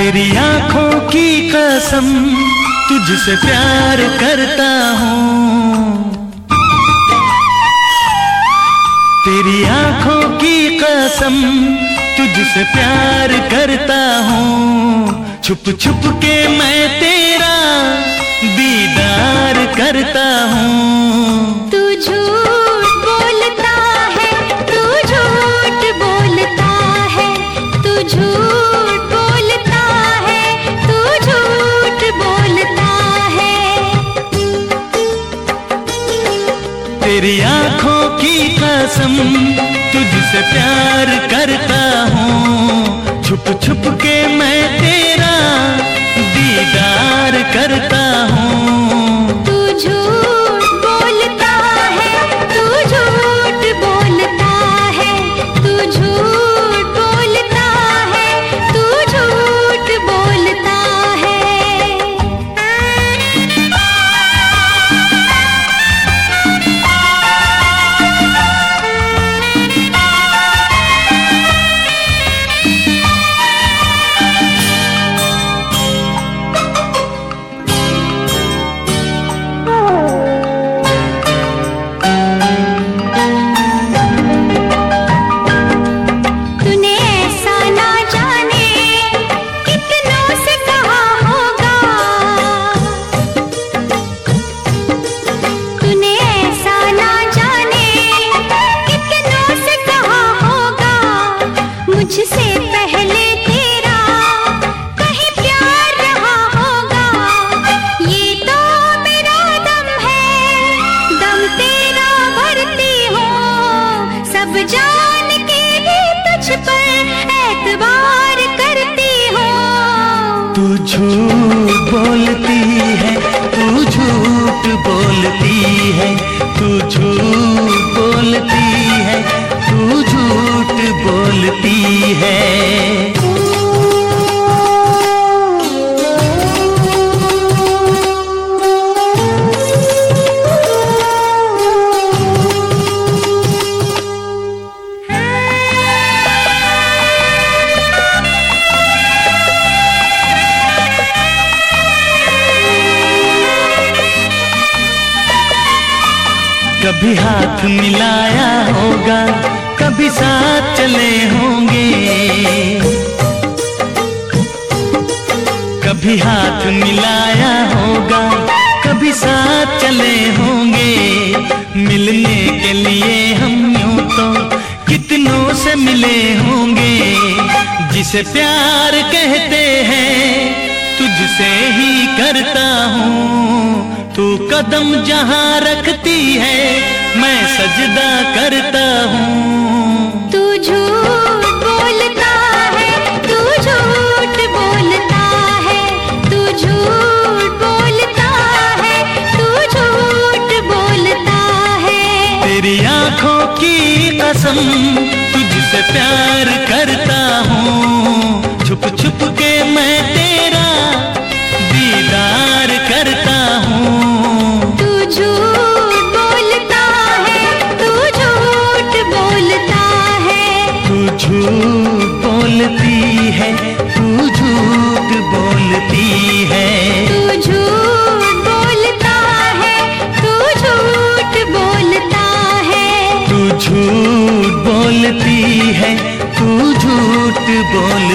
तेरी आंखों की कसम, तुझसे प्यार करता हूँ। तेरी आंखों की कसम, तुझसे प्यार करता हूँ। छुप छुप के मैं तेरा दीदार करता हूँ। तू झूठ बोलता है, तू झूठ बोलता है, तू झूठ बोलता है, तू झूठ बोलता है। तेरी आंखों की कसम, तुझसे प्यार करता हूँ। छुप छुप के मैं तेरा दीदार करता हूँ। तू झूठ बोलता है, तू झूठ बोलता है, तू झूठ बोलता है, तू झूठ बोलता है। मुझसे पहले तेरा कहीं प्यार रहा होगा। ये तो मेरा दम है, दम तेरा भरती हूँ। सब जान के भी तुझ पर एतबार करती हूँ। तू झूठ बोलती है, तू झूठ बोलती है, तू झूठ बोलती है, तू झूठ बोलती है। कभी हाथ मिलाया होगा, कभी साथ चले होंगे। कभी हाथ मिलाया होगा, कभी साथ चले होंगे। मिलने के लिए हम यूं तो कितनों से मिले होंगे। जिसे प्यार कहते हैं, तुझसे ही करता हूँ। तू कदम जहाँ रखती है, मैं सजदा करता हूँ। तू झूठ बोलता है, तू झूठ बोलता है, तू झूठ बोलता है, तू झूठ बोलता है। तेरी आंखों की कसम, तुझसे प्यार करता हूँ। छुप छुप के मैं तेरा दीदार करता हूँ। तू झूठ बोलता है, तू झूठ बोलता है, तू झूठ बोलती है, तू झूठ बोलती है, तू झूठ बोलता है, तू झूठ बोलता है, तू झूठ बोलती है, तू झूठ बोल